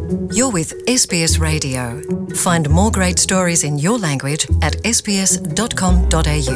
You're with SBS Radio. Find more great stories in your language at sbs.com.au.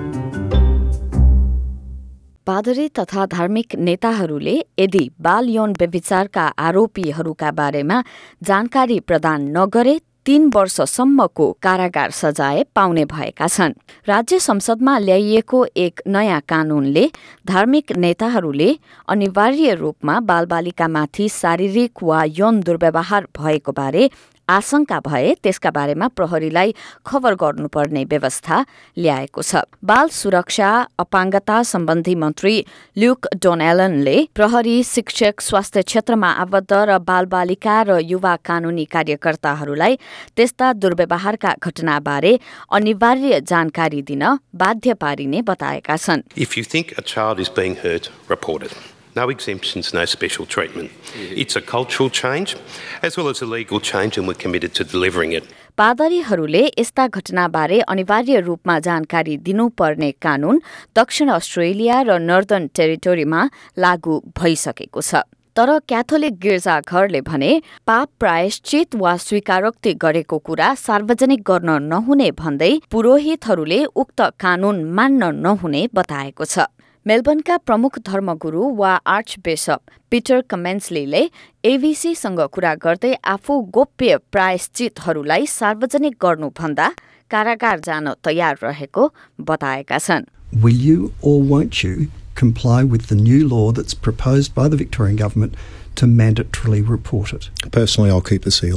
पादरी तथा धार्मिक नेताहरूले यदि बाल यौन व्यभिचारका आरोपीहरूका बारेमा जानकारी प्रदान नगरे 3 वर्षसम्मको कारागार सजाय पाउने भएका छन्। राज्य संसदमा ल्याइएको एक नयाँ कानूनले धार्मिक नेताहरूले अनिवार्य रूपमा बालबालिकामाथि शारीरिक वा यौन दुर्व्यवहार भएको बारे आशंका भए त्यसका बारेमा प्रहरीलाई खबर गर्नुपर्ने व्यवस्था ल्याएको छ। बाल सुरक्षा अपाङ्गता सम्बन्धी मन्त्री ल्युक डोनेलनले प्रहरी, शिक्षक, स्वास्थ्य क्षेत्रमा आबद्ध र बालबालिका र युवा कानूनी कार्यकर्ताहरूलाई त्यस्ता दुर्व्यवहारका घटनाबारे अनिवार्य जानकारी दिन बाध्य पारिने बताएका छन्। If you think a child is being hurt, report it. No exemptions, no special treatment. It's a cultural change as well as a legal change, and we're committed to delivering it. पादरीहरूले यस्ता घटनाबारे अनिवार्य रूपमा जानकारी दिनुपर्ने कानून दक्षिण Australia र northern टेरिटोरीमा लागू भइसकेको छ। तर क्याथोलिक गिर्जाघरले भने पाप प्रायश्चित वा स्वीकारोक्ति गरेको कुरा सार्वजनिक गर्न नहुने भन्दै पुरोहितहरूले उक्त कानून मान्न नहुने बताएको छ। मेलबर्नका प्रमुख धर्मगुरु वा आर्चबिशप पीटर कमेन्सलीले एबीसीसँग कुरा गर्दै आफू गोप्य प्रायश्चितहरूलाई सार्वजनिक गर्नुभन्दा कारागार जान तयार रहेको बताएका छन्। Will you or won't you comply with the new law that's proposed by the Victorian government to mandatorily report it? Personally, I'll keep the seal.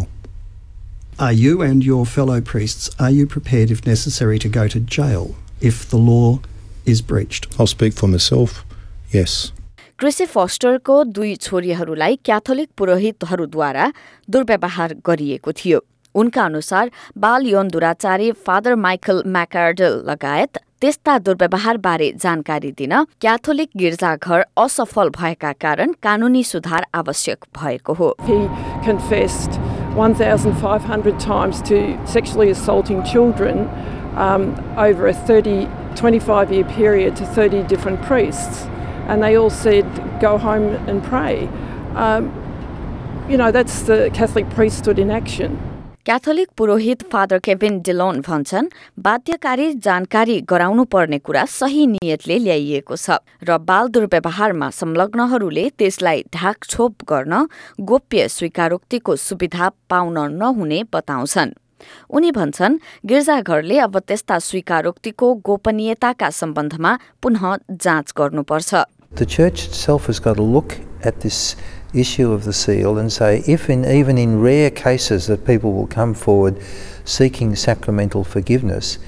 Are you and your fellow priests, are you prepared if necessary to go to jail if the law is breached? I'll speak for myself, yes. Chrissie फोस्टरको 2 छोरीहरूलाई Catholic पुरोहितहरूद्वारा दुर्व्यवहार गरिएको थियो। उनका अनुसार बाल यौन दुराचारी फादर माइकल म्याकार्डल लगायत त्यस्ता दुर्व्यवहारबारे जानकारी दिन क्याथोलिक गिर्जाघर असफल भएका कारण कानूनी सुधार आवश्यक भएको हो। He confessed 1,500 times to sexually assaulting children over a 25-year period to 30 different priests, and they all said, go home and pray. That's the Catholic priesthood in action. Catholic पुरोहित फादर केभिन डिलोन भन्छन् बाध्यकारी जानकारी गराउनु पर्ने कुरा सही नियतले ल्याइएको छ र बाल दुर्व्यवहारमा संलग्नहरूले त्यसलाई ढाकछोप गर्न गोप्य स्वीकारोक्तिको सुविधा पाउन नहुने बताउँछन्। उनी भन्छन् गिर्जाघरले अब त्यस्ता स्वीकारोक्तिको गोपनीयताका सम्बन्धमा पुनः जाँच गर्नुपर्छ। The church itself has got to look at this issue of the seal and say, even in rare cases that people will come forward seeking sacramental forgiveness,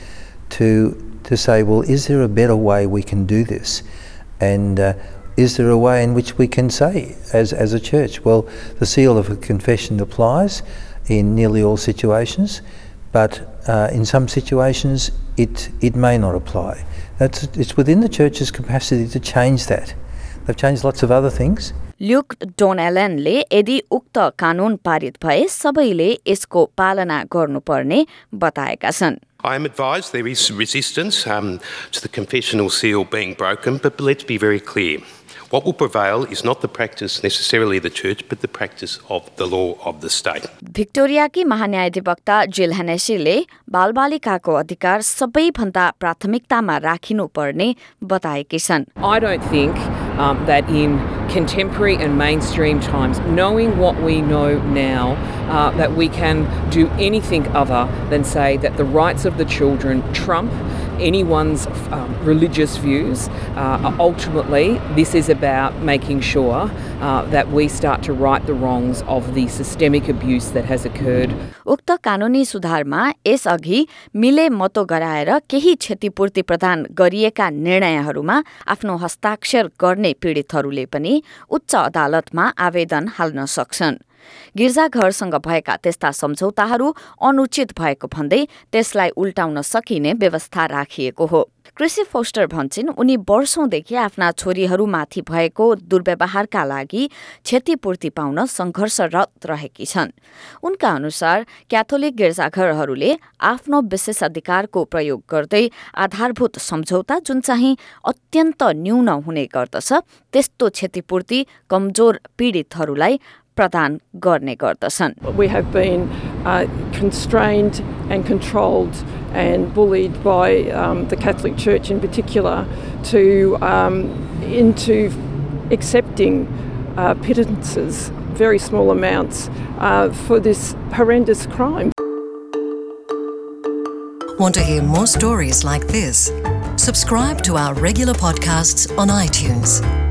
to say, well, is there a better way we can do this? And is there a way in which we can say, as a church, well, the seal of a confession applies in nearly all situations, but in some situations it may not apply. It's within the church's capacity to change that. They've changed lots of other things. Luke डोनेलनले यदि उक्त कानून पारित भए सबैले यसको पालना गर्नुपर्ने बताएका छन्। I am advised there is resistance to the confessional seal being broken, but let's be very clear. What will prevail is not the practice necessarily of the church, but the practice of the law of the state. भिक्टोरियाकी महान्यायाधिवक्ता जिल हेनेसीले बालबालिकाको अधिकार सबैभन्दा प्राथमिकतामा राखिनुपर्ने बताएकी छन्। I don't think that in contemporary and mainstream times, knowing what we know now, that we can do anything other than say that the rights of the children trump anyone's religious views. Ultimately, this is about making sure that we start to right the wrongs of the systemic abuse that has occurred. उक्त कानूनी सुधारमा यसअघि मिले मतो गराएर केही क्षतिपूर्ति प्रदान गरिएका निर्णयहरूमा आफ्नो हस्ताक्षर गर्ने पीडितहरूले पनि उच्च अदालतमा आवेदन हाल्न सक्छन्। गिर्जाघरसँग भएका त्यस्ता सम्झौताहरू अनुचित भएको भन्दै त्यसलाई उल्टाउन सकिने व्यवस्था राखिएको हो। क्रिसी फोस्टर भन्छन् उनी वर्षौंदेखि आफ्ना छोरीहरूमाथि भएको दुर्व्यवहारका लागि क्षतिपूर्ति पाउन संघर्षरत रहेकी छन्। उनका अनुसार क्याथोलिक गिर्जाघरहरूले आफ्नो विशेषाधिकारको प्रयोग गर्दै आधारभूत सम्झौता जुन चाहिँ अत्यन्त न्यून हुने गर्दछ त्यस्तो क्षतिपूर्ति कमजोर पीडितहरूलाई प्रदान गर्ने गर्दछन्। We have been constrained and controlled and bullied by the Catholic Church in particular into accepting pittances, very small amounts, for this horrendous crime. Want to hear more stories like this? Subscribe to our regular podcasts on iTunes.